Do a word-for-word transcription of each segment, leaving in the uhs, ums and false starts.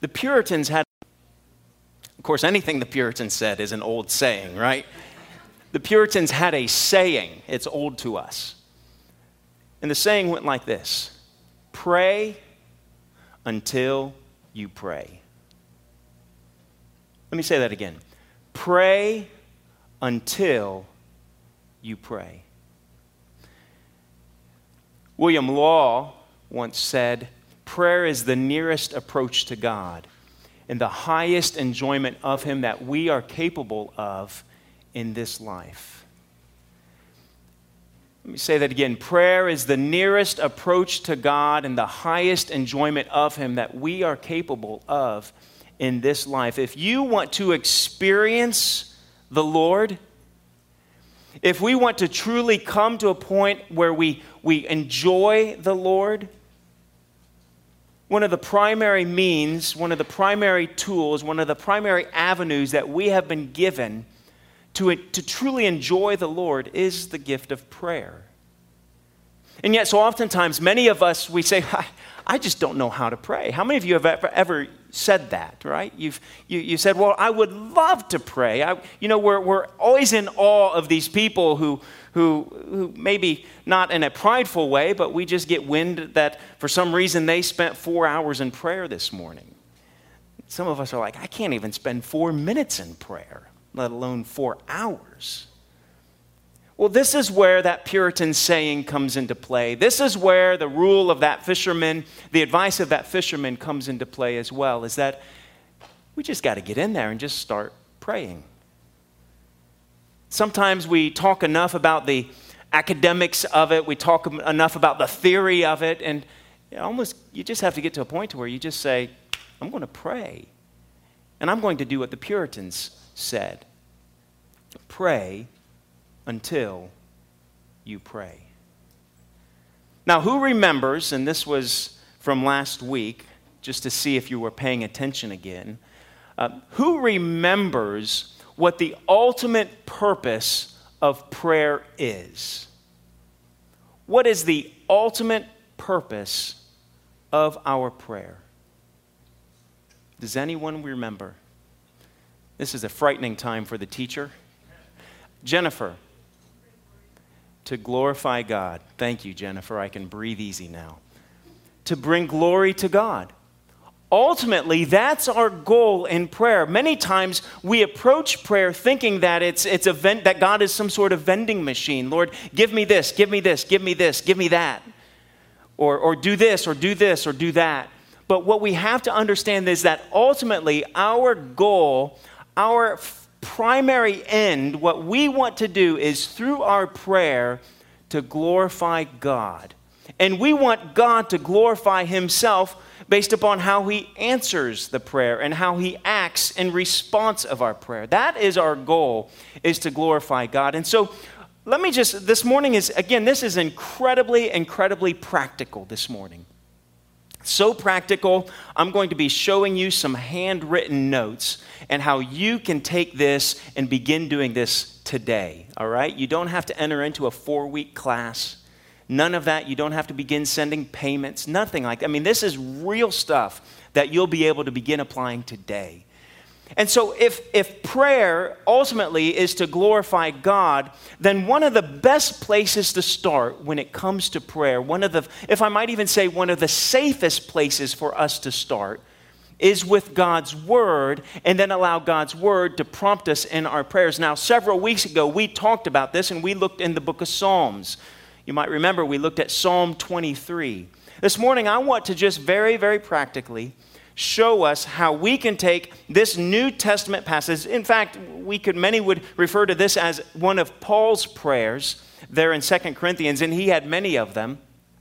The Puritans had, of course, anything the Puritans said is an old saying, right? The Puritans had a saying. It's old to us. And the saying went like this: pray until you pray. Let me say that again. Pray until you pray. William Law once said, prayer is the nearest approach to God and the highest enjoyment of Him that we are capable of in this life. Let me say that again. Prayer is the nearest approach to God and the highest enjoyment of Him that we are capable of in this life. If you want to experience the Lord, if we want to truly come to a point where we, we enjoy the Lord, one of the primary means, one of the primary tools, one of the primary avenues that we have been given to, to truly enjoy the Lord is the gift of prayer. And yet, so oftentimes, many of us, we say, I, I just don't know how to pray. How many of you have ever, ever said that, right? You've you, you said, well, I would love to pray. I, you know, we're we're always in awe of these people who who who maybe not in a prideful way, but we just get wind that for some reason they spent four hours in prayer this morning. Some of us are like, I can't even spend four minutes in prayer, let alone four hours. Well, this is where that Puritan saying comes into play. This is where the rule of that fisherman, the advice of that fisherman comes into play as well, is that we just got to get in there and just start praying. Sometimes we talk enough about the academics of it, we talk enough about the theory of it, and almost you just have to get to a point to where you just say, I'm going to pray. And I'm going to do what the Puritans said. Pray until you pray. Now, who remembers, and this was from last week, just to see if you were paying attention again, uh, who remembers what the ultimate purpose of prayer is? What is the ultimate purpose of our prayer? Does anyone remember? This is a frightening time for the teacher. Jennifer. To glorify God. Thank you, Jennifer. I can breathe easy now. To bring glory to God. Ultimately, that's our goal in prayer. Many times we approach prayer thinking that it's it's a vent, that God is some sort of vending machine. Lord, give me this, give me this, give me this, give me that. Or or do this, or do this, or do that. But what we have to understand is that ultimately our goal, our primary end, what we want to do is through our prayer to glorify God. And we want God to glorify Himself based upon how He answers the prayer and how He acts in response of our prayer. That is our goal, is to glorify God. And so let me just, this morning is, again, this is incredibly, incredibly practical this morning. So practical, I'm going to be showing you some handwritten notes and how you can take this and begin doing this today, all right? You don't have to enter into a four-week class. None of that. You don't have to begin sending payments, nothing like that. I mean, this is real stuff that you'll be able to begin applying today. And so if, if prayer ultimately is to glorify God, then one of the best places to start when it comes to prayer, one of the, if I might even say one of the safest places for us to start, is with God's Word, and then allow God's Word to prompt us in our prayers. Now, several weeks ago, we talked about this, and we looked in the book of Psalms. You might remember we looked at Psalm twenty-three. This morning, I want to just very, very practically show us how we can take this New Testament passage. In fact, we could many would refer to this as one of Paul's prayers there in Second Corinthians, and he had many of them.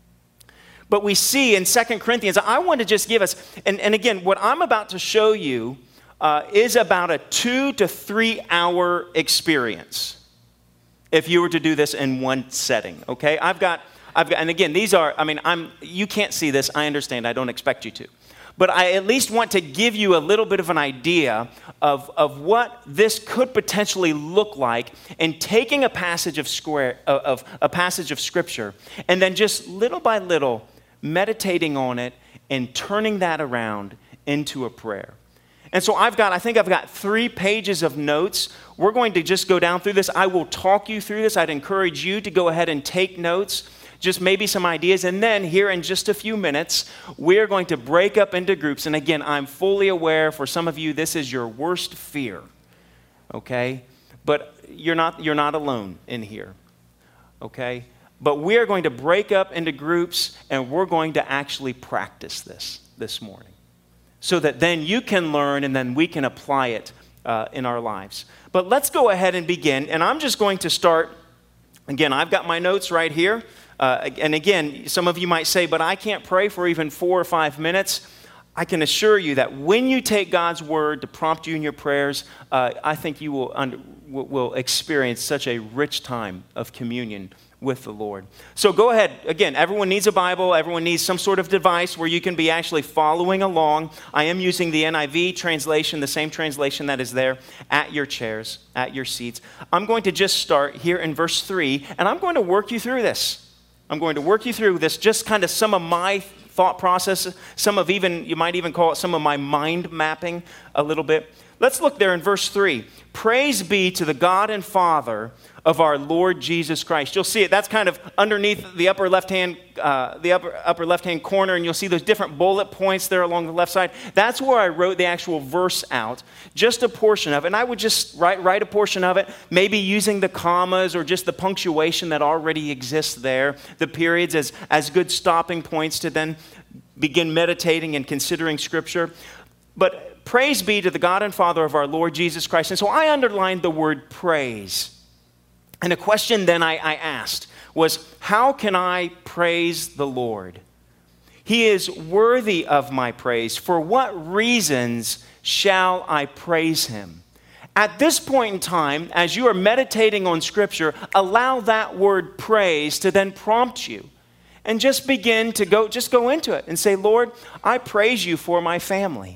But we see in Second Corinthians, I want to just give us, and, and again, what I'm about to show you uh, is about a two to three hour experience if you were to do this in one setting, okay? I've got, I've got, and again, these are, I mean, I'm, you can't see this, I understand, I don't expect you to. But I at least want to give you a little bit of an idea of, of what this could potentially look like in taking a passage of, square, of a passage of Scripture and then just little by little meditating on it and turning that around into a prayer. And so I've got, I think I've got three pages of notes. We're going to just go down through this. I will talk you through this. I'd encourage you to go ahead and take notes, just maybe some ideas. And then here in just a few minutes, we're going to break up into groups. And again, I'm fully aware for some of you, this is your worst fear, okay? But you're not, you're not alone in here, okay? But we're going to break up into groups, and we're going to actually practice this this morning, so that then you can learn and then we can apply it uh, in our lives. But let's go ahead and begin. And I'm just going to start, again, I've got my notes right here. Uh, and again, some of you might say, but I can't pray for even four or five minutes. I can assure you that when you take God's word to prompt you in your prayers, uh, I think you will, under, will experience such a rich time of communion with the Lord. So go ahead. Again, everyone needs a Bible. Everyone needs some sort of device where you can be actually following along. I am using the N I V translation, the same translation that is there at your chairs, at your seats. I'm going to just start here in verse three, and I'm going to work you through this. I'm going to work you through this, just kind of some of my thought process, some of even, you might even call it some of my mind mapping a little bit. Let's look there in verse three. Praise be to the God and Father of our Lord Jesus Christ. You'll see it. That's kind of underneath the upper left-hand, uh, the upper upper left-hand corner, and you'll see those different bullet points there along the left side. That's where I wrote the actual verse out, just a portion of it. And I would just write write a portion of it, maybe using the commas or just the punctuation that already exists there, the periods as as good stopping points to then begin meditating and considering Scripture. But praise be to the God and Father of our Lord Jesus Christ. And so I underlined the word praise. And a question then I, I asked was, how can I praise the Lord? He is worthy of my praise. For what reasons shall I praise him? At this point in time, as you are meditating on Scripture, allow that word praise to then prompt you. And just begin to go, just go into it and say, Lord, I praise you for my family.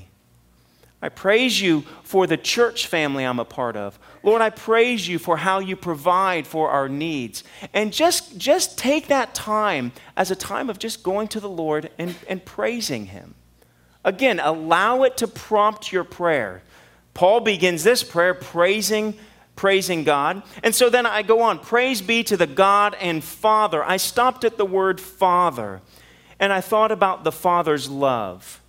I praise you for the church family I'm a part of. Lord, I praise you for how you provide for our needs. And just, just take that time as a time of just going to the Lord and, and praising him. Again, allow it to prompt your prayer. Paul begins this prayer praising, praising God. And so then I go on, praise be to the God and Father. I stopped at the word Father, and I thought about the Father's love.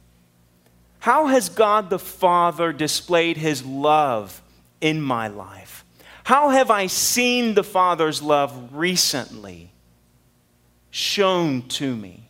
How has God the Father displayed his love in my life? How have I seen the Father's love recently shown to me?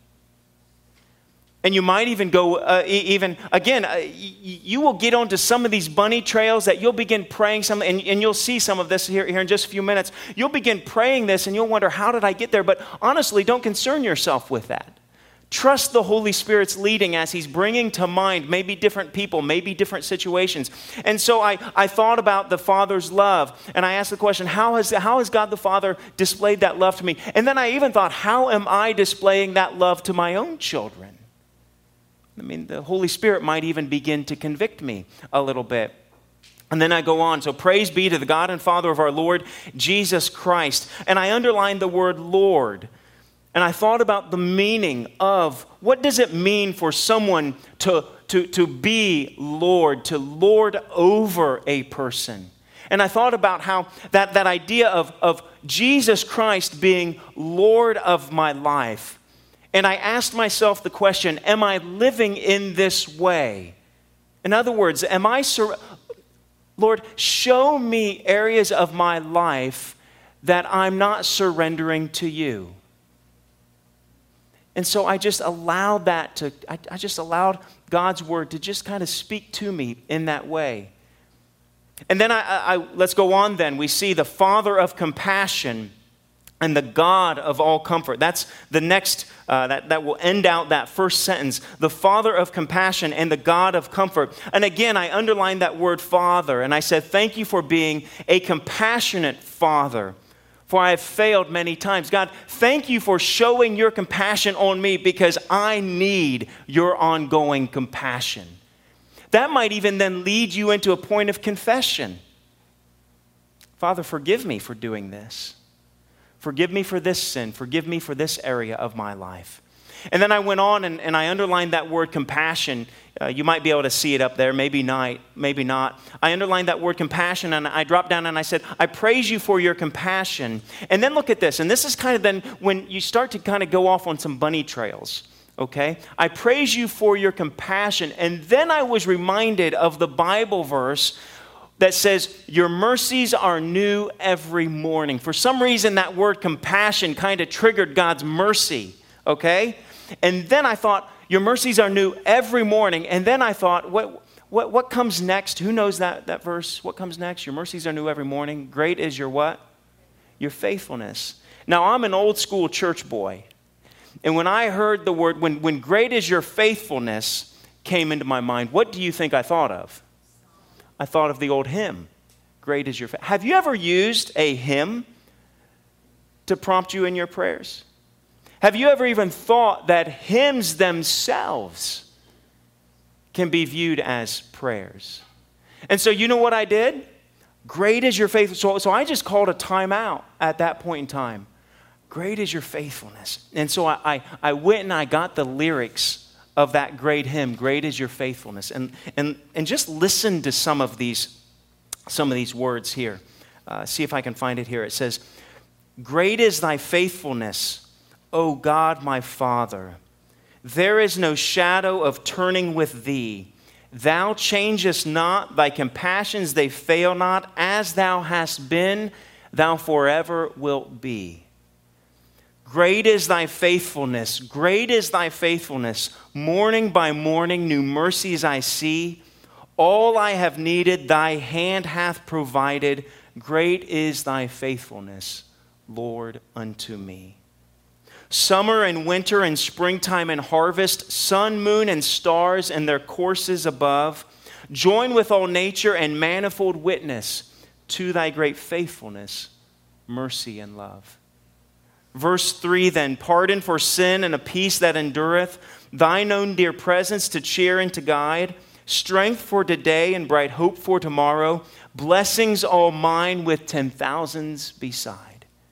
And you might even go, uh, even, again, uh, y- you will get onto some of these bunny trails that you'll begin praying some, and, and you'll see some of this here, here in just a few minutes. You'll begin praying this and you'll wonder, how did I get there? But honestly, don't concern yourself with that. Trust the Holy Spirit's leading as he's bringing to mind maybe different people, maybe different situations. And so I, I thought about the Father's love, and I asked the question, how has, how has God the Father displayed that love to me? And then I even thought, how am I displaying that love to my own children? I mean, the Holy Spirit might even begin to convict me a little bit. And then I go on. So praise be to the God and Father of our Lord Jesus Christ. And I underlined the word Lord. And I thought about the meaning of what does it mean for someone to, to, to be Lord, to lord over a person. And I thought about how that, that idea of, of Jesus Christ being Lord of my life. And I asked myself the question, am I living in this way? In other words, am I, sur- Lord, show me areas of my life that I'm not surrendering to you. And so I just allowed that to, I, I just allowed God's word to just kind of speak to me in that way. And then I, I, I let's go on then. We see the Father of compassion and the God of all comfort. That's the next, uh, that, that will end out that first sentence. The Father of compassion and the God of comfort. And again, I underlined that word Father. And I said, thank you for being a compassionate Father. For I have failed many times. God, thank you for showing your compassion on me because I need your ongoing compassion. That might even then lead you into a point of confession. Father, forgive me for doing this. Forgive me for this sin. Forgive me for this area of my life. And then I went on and, and I underlined that word compassion. Uh, you might be able to see it up there, maybe not, maybe not. I underlined that word compassion and I dropped down and I said, I praise you for your compassion. And then look at this, and this is kind of then when you start to kind of go off on some bunny trails, okay? I praise you for your compassion. And then I was reminded of the Bible verse that says, your mercies are new every morning. For some reason, that word compassion kind of triggered God's mercy, okay? And then I thought, your mercies are new every morning. And then I thought, what what what comes next? Who knows that, that verse? What comes next? Your mercies are new every morning. Great is your what? Your faithfulness. Now, I'm an old school church boy. And when I heard the word, when, when great is your faithfulness came into my mind, what do you think I thought of? I thought of the old hymn, great is your faithfulness. Have you ever used a hymn to prompt you in your prayers? Have you ever even thought that hymns themselves can be viewed as prayers? And so you know what I did? Great is your faithfulness. So, so I just called a timeout at that point in time. Great is your faithfulness. And so I, I, I went and I got the lyrics of that great hymn, great is your faithfulness. And, and, and just listen to some of these, some of these words here. Uh, see if I can find it here. It says, great is thy faithfulness, O God, my Father. There is no shadow of turning with thee. Thou changest not, thy compassions, they fail not. As thou hast been, thou forever wilt be. Great is thy faithfulness, great is thy faithfulness. Morning by morning, new mercies I see. All I have needed, thy hand hath provided. Great is thy faithfulness, Lord, unto me. Summer and winter and springtime and harvest, sun, moon, and stars and their courses above, join with all nature and manifold witness to thy great faithfulness, mercy, and love. Verse three then, pardon for sin and a peace that endureth, thine own dear presence to cheer and to guide, strength for today and bright hope for tomorrow, blessings all mine with ten thousands beside.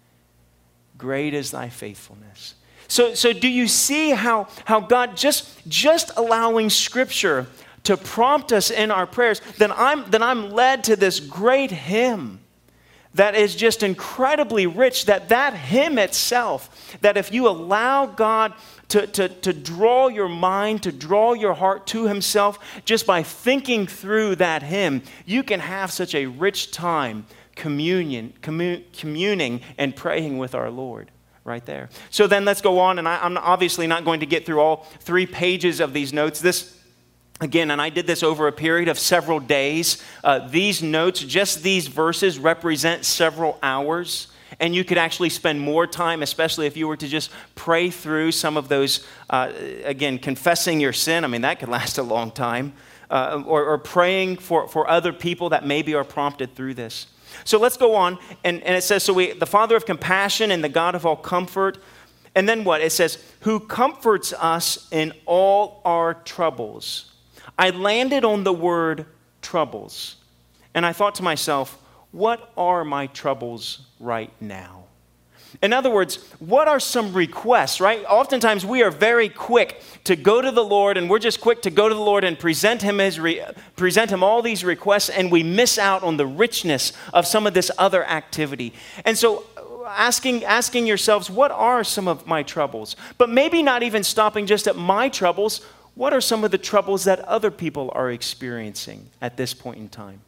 Great is thy faithfulness. So, so do you see how, how God just, just allowing Scripture to prompt us in our prayers, then I'm, then I'm led to this great hymn that is just incredibly rich, that that hymn itself, that if you allow God to, to, to draw your mind, to draw your heart to himself, just by thinking through that hymn, you can have such a rich time communion, commun, communing and praying with our Lord right there. So then let's go on, and I, I'm obviously not going to get through all three pages of these notes. This, again, and I did this over a period of several days. Uh, these notes, just these verses, represent several hours, and you could actually spend more time, especially if you were to just pray through some of those, uh, again, confessing your sin. I mean, that could last a long time. Uh, or, or praying for, for other people that maybe are prompted through this. So let's go on, and, and it says, so we, the Father of compassion and the God of all comfort, and then what? It says, who comforts us in all our troubles. I landed on the word troubles, and I thought to myself, what are my troubles right now? In other words, what are some requests, right? Oftentimes we are very quick to go to the Lord, and we're just quick to go to the Lord and present him his re- present him all these requests, and we miss out on the richness of some of this other activity. And so asking asking yourselves, what are some of my troubles? But maybe not even stopping just at my troubles. What are some of the troubles that other people are experiencing at this point in time?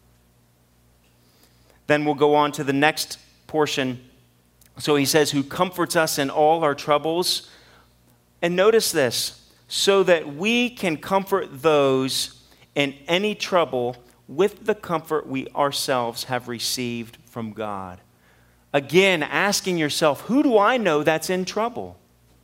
Then we'll go on to the next portion. So he says, who comforts us in all our troubles. And notice this, so that we can comfort those in any trouble with the comfort we ourselves have received from God. Again, asking yourself, who do I know that's in trouble?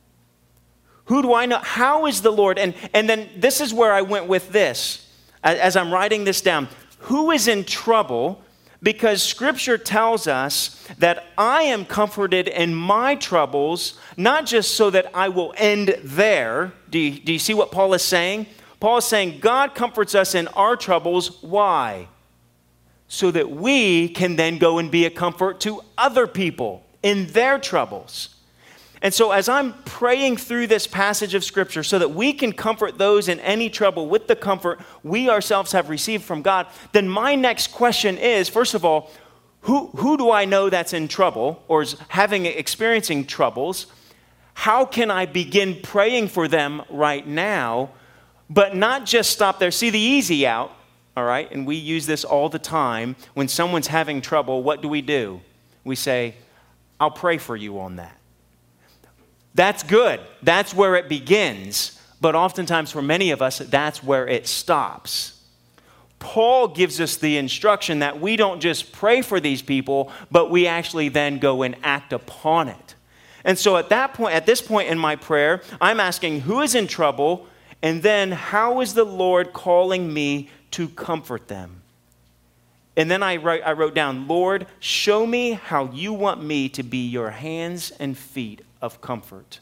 Who do I know? How is the Lord? And, and then this is where I went with this, as I'm writing this down. Who is in trouble? Because Scripture tells us that I am comforted in my troubles, not just so that I will end there. Do you, do you see what Paul is saying? Paul is saying God comforts us in our troubles. Why? So that we can then go and be a comfort to other people in their troubles. And so as I'm praying through this passage of Scripture so that we can comfort those in any trouble with the comfort we ourselves have received from God, then my next question is, first of all, who, who do I know that's in trouble or is having experiencing troubles? How can I begin praying for them right now, but not just stop there? See the easy out, all right? And we use this all the time. When someone's having trouble, what do we do? We say, I'll pray for you on that. That's good. That's where it begins. But oftentimes for many of us, that's where it stops. Paul gives us the instruction that we don't just pray for these people, but we actually then go and act upon it. And so at that point, at this point in my prayer, I'm asking who is in trouble, and then how is the Lord calling me to comfort them? And then I write, I wrote down, Lord, show me how you want me to be your hands and feet of comfort.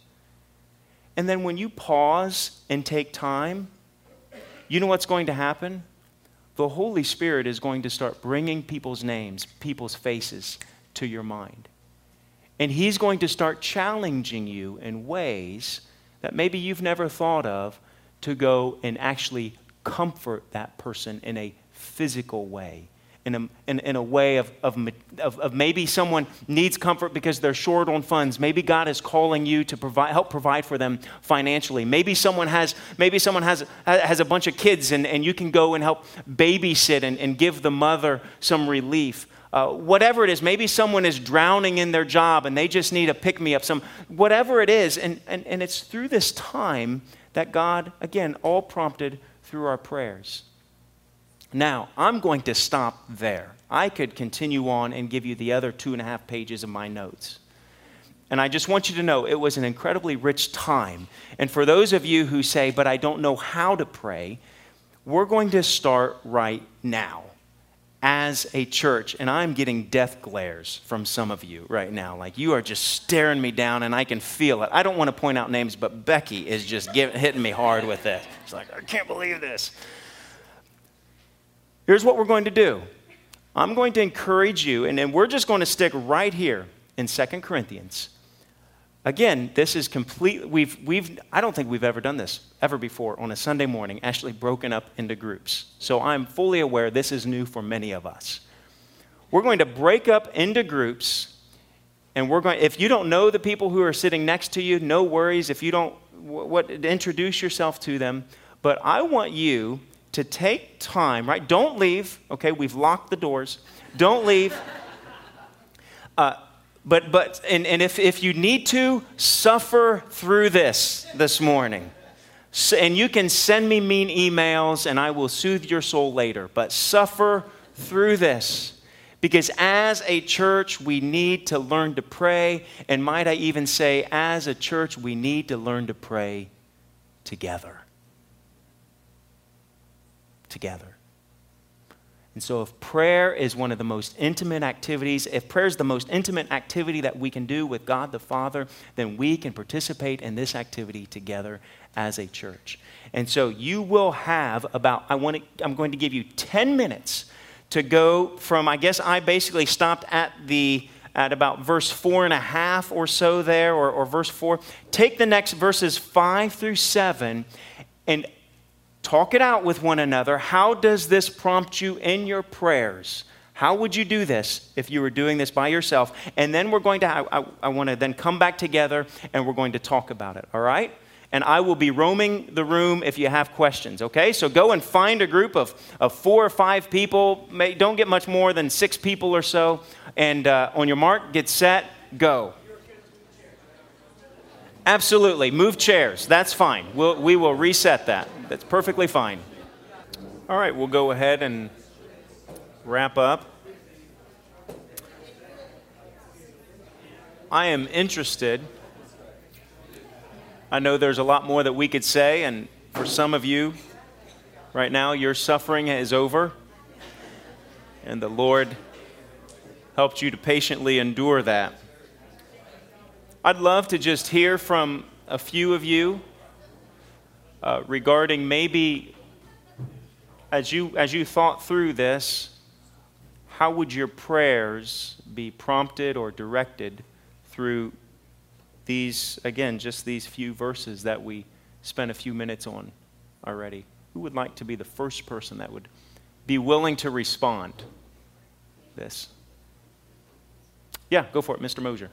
And then when you pause and take time, you know what's going to happen? The Holy Spirit is going to start bringing people's names, people's faces to your mind. And He's going to start challenging you in ways that maybe you've never thought of to go and actually comfort that person in a physical way. In a, in, in a way of, of, of, of maybe someone needs comfort because they're short on funds. Maybe God is calling you to provide, help provide for them financially. Maybe someone has, maybe someone has, has a bunch of kids and, and you can go and help babysit and, and give the mother some relief. Uh, whatever it is, maybe someone is drowning in their job and they just need a pick-me-up, some, whatever it is. And, and, and it's through this time that God, again, all prompted through our prayers. Now, I'm going to stop there. I could continue on and give you the other two and a half pages of my notes. And I just want you to know it was an incredibly rich time. And for those of you who say, but I don't know how to pray, we're going to start right now as a church. And I'm getting death glares from some of you right now. Like you are just staring me down and I can feel it. I don't want to point out names, but Becky is just giving, hitting me hard with it. It's like, I can't believe this. Here's what we're going to do. I'm going to encourage you, and then we're just going to stick right here in Second Corinthians. Again, this is complete. We've, we've, I don't think we've ever done this ever before on a Sunday morning, actually broken up into groups. So I'm fully aware this is new for many of us. We're going to break up into groups, and we're going. If you don't know the people who are sitting next to you, no worries. If you don't, what, introduce yourself to them. But I want you to take time, right? Don't leave, okay? We've locked the doors. Don't leave. Uh, but, but, and, and if, if you need to, suffer through this this morning. So, and you can send me mean emails and I will soothe your soul later. But suffer through this. Because as a church, we need to learn to pray. And might I even say, as a church, we need to learn to pray together. Together. And so if prayer is one of the most intimate activities, if prayer is the most intimate activity that we can do with God the Father, then we can participate in this activity together as a church. And so you will have about, I want to, I'm going to give you ten minutes to go from, I guess I basically stopped at the at about verse four and a half or so there, or, or verse four. Take the next verses five through seven and talk it out with one another. How does this prompt you in your prayers? How would you do this if you were doing this by yourself? And then we're going to, I, I, I want to then come back together and we're going to talk about it, all right? And I will be roaming the room if you have questions, okay? So go and find a group of, of four or five people. May, don't get much more than six people or so. And uh, on your mark, get set, go. Absolutely. Move chairs. That's fine. We'll, we will reset that. That's perfectly fine. All right, we'll go ahead and wrap up. I am interested. I know there's a lot more that we could say, and for some of you, right now, your suffering is over, and the Lord helped you to patiently endure that. I'd love to just hear from a few of you uh, regarding maybe as you as you thought through this, how would your prayers be prompted or directed through these, again, just these few verses that we spent a few minutes on already? Who would like to be the first person that would be willing to respond to this? Yeah, go for it, Mister Mosier.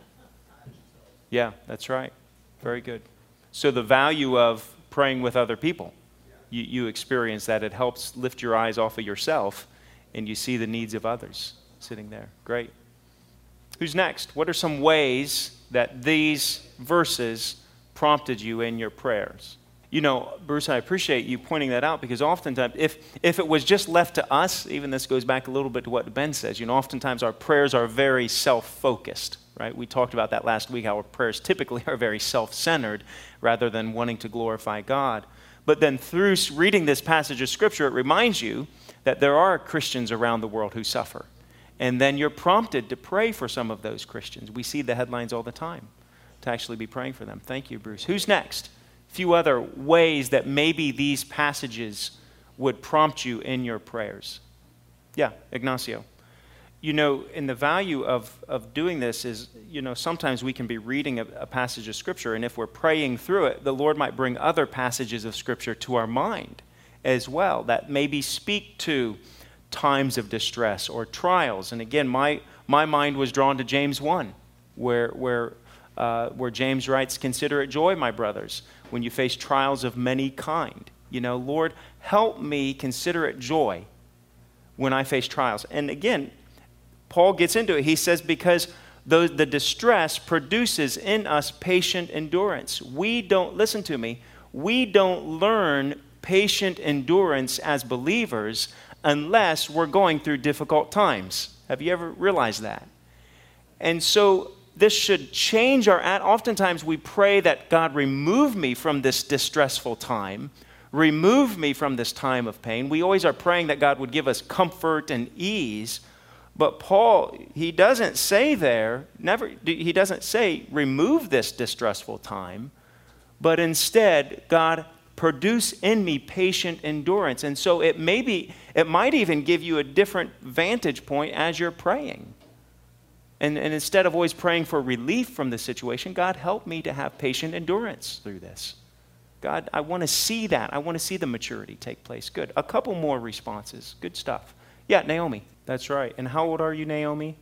Yeah, that's right. Very good. So the value of praying with other people, you, you experience that. It helps lift your eyes off of yourself, and you see the needs of others sitting there. Great. Who's next? What are some ways that these verses prompted you in your prayers? You know, Bruce, I appreciate you pointing that out, because oftentimes, if, if it was just left to us, even this goes back a little bit to what Ben says, you know, oftentimes our prayers are very self-focused, right? We talked about that last week, how our prayers typically are very self-centered rather than wanting to glorify God. But then through reading this passage of Scripture, it reminds you that there are Christians around the world who suffer. And then you're prompted to pray for some of those Christians. We see the headlines all the time, to actually be praying for them. Thank you, Bruce. Who's next? Few other ways that maybe these passages would prompt you in your prayers. Yeah, Ignacio. You know, and the value of, of doing this is, you know, sometimes we can be reading a, a passage of Scripture, and if we're praying through it, the Lord might bring other passages of Scripture to our mind as well that maybe speak to times of distress or trials. And again, my, my mind was drawn to James one, where, where, uh, where James writes, "Consider it joy, my brothers, when you face trials of many kind." You know, Lord, help me consider it joy when I face trials. And again, Paul gets into it. He says, because the, the distress produces in us patient endurance. We don't, listen to me, we don't learn patient endurance as believers unless we're going through difficult times. Have you ever realized that? And so this should change our, oftentimes we pray that God remove me from this distressful time, remove me from this time of pain. We always are praying that God would give us comfort and ease. But Paul, he doesn't say there, never, he doesn't say remove this distressful time, but instead, God, produce in me patient endurance. And so it may be, it might even give you a different vantage point as you're praying. And, and instead of always praying for relief from the situation, God, help me to have patient endurance through this. God, I want to see that. I want to see the maturity take place. Good. A couple more responses. Good stuff. Yeah, Naomi. That's right. And how old are you, Naomi?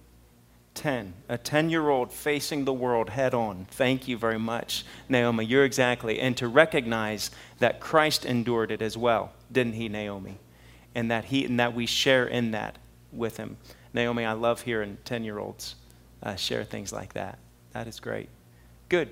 ten. A ten-year-old facing the world head on. Thank you very much, Naomi. You're exactly. And to recognize that Christ endured it as well, didn't he, Naomi? And that he and that we share in that with him. Naomi, I love hearing ten-year-olds uh, share things like that. That is great. Good.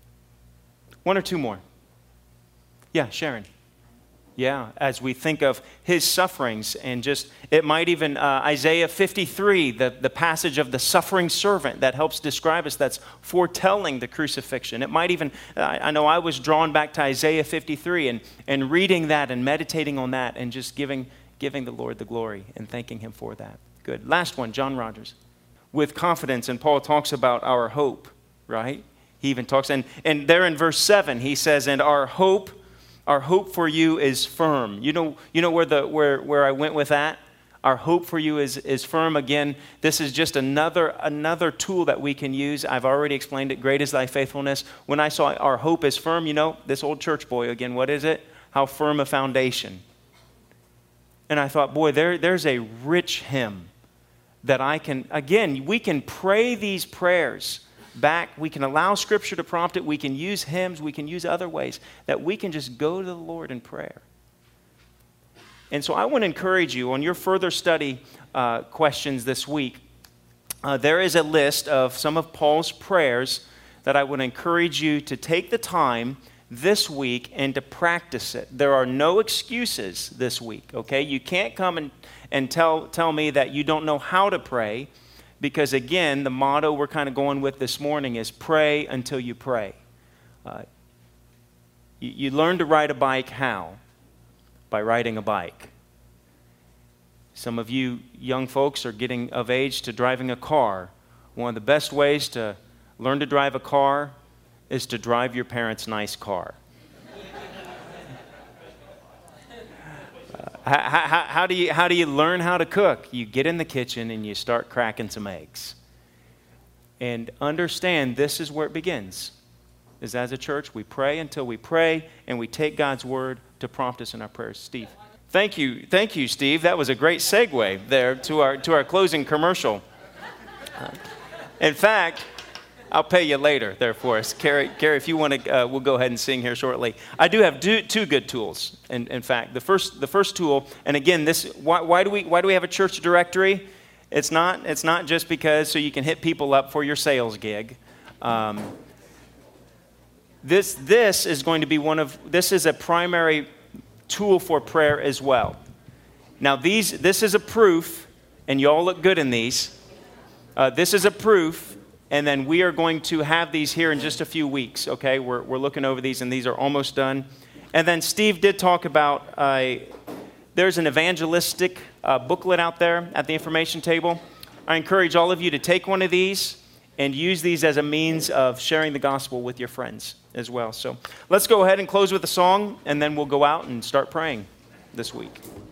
One or two more. Yeah, Sharon. Yeah, as we think of his sufferings, and just, it might even, uh, Isaiah fifty-three, the, the passage of the suffering servant that helps describe us, that's foretelling the crucifixion. It might even, I, I know I was drawn back to Isaiah fifty-three and, and reading that and meditating on that and just giving, giving the Lord the glory and thanking him for that. Good. Last one, John Rogers. With confidence, and Paul talks about our hope, right? He even talks, and, and there in verse seven, he says, and our hope Our hope for you is firm. You know, you know where the where, where I went with that? Our hope for you is, is firm. Again, this is just another another tool that we can use. I've already explained it. Great is thy faithfulness. When I saw our hope is firm, you know, this old church boy again, what is it? How firm a foundation. And I thought, boy, there, there's a rich hymn that I can, again, we can pray these prayers back. We can allow Scripture to prompt it. We can use hymns. We can use other ways that we can just go to the Lord in prayer. And so I want to encourage you on your further study uh, questions this week. Uh, there is a list of some of Paul's prayers that I would encourage you to take the time this week and to practice it. There are no excuses this week, okay? You can't come and, and tell, tell me that you don't know how to pray. Because again, the motto we're kind of going with this morning is pray until you pray. Uh, you, you learn to ride a bike how? By riding a bike. Some of you young folks are getting of age to driving a car. One of the best ways to learn to drive a car is to drive your parents' nice car. How, how, how, do you, how do you learn how to cook? You get in the kitchen and you start cracking some eggs. And understand this is where it begins. is as a church, we pray until we pray, and we take God's word to prompt us in our prayers. Steve. Thank you. Thank you, Steve. That was a great segue there to our, to our closing commercial. Uh, in fact, I'll pay you later there for us. Carrie, Carrie if you want to, uh, we'll go ahead and sing here shortly. I do have do, two good tools, in, in fact. The first, the first tool, and again, this why, why do we why do we have a church directory? It's not, it's not just because so you can hit people up for your sales gig. Um, this, this is going to be one of, this is a primary tool for prayer as well. Now, these, this is a proof, and you all look good in these. Uh, this is a proof, and then we are going to have these here in just a few weeks, okay? We're, we're looking over these, and these are almost done. And then Steve did talk about, uh, there's an evangelistic uh, booklet out there at the information table. I encourage all of you to take one of these and use these as a means of sharing the gospel with your friends as well. So let's go ahead and close with a song, and then we'll go out and start praying this week.